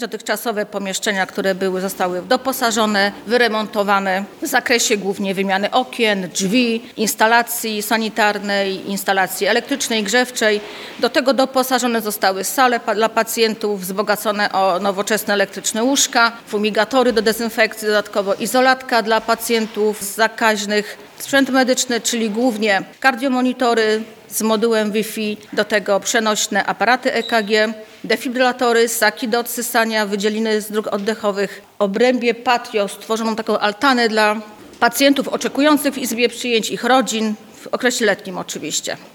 Dotychczasowe pomieszczenia, które zostały doposażone, wyremontowane w zakresie głównie wymiany okien, drzwi, instalacji sanitarnej, instalacji elektrycznej, grzewczej. Do tego doposażone zostały sale dla pacjentów wzbogacone o nowoczesne elektryczne łóżka, fumigatory do dezynfekcji, dodatkowo izolatka dla pacjentów zakaźnych, sprzęt medyczny, czyli głównie kardiomonitory z modułem Wi-Fi, do tego przenośne aparaty EKG, defibrylatory, ssaki do odsysania, wydzieliny z dróg oddechowych. W obrębie patio stworzono taką altanę dla pacjentów oczekujących w izbie przyjęć, ich rodzin, w okresie letnim oczywiście.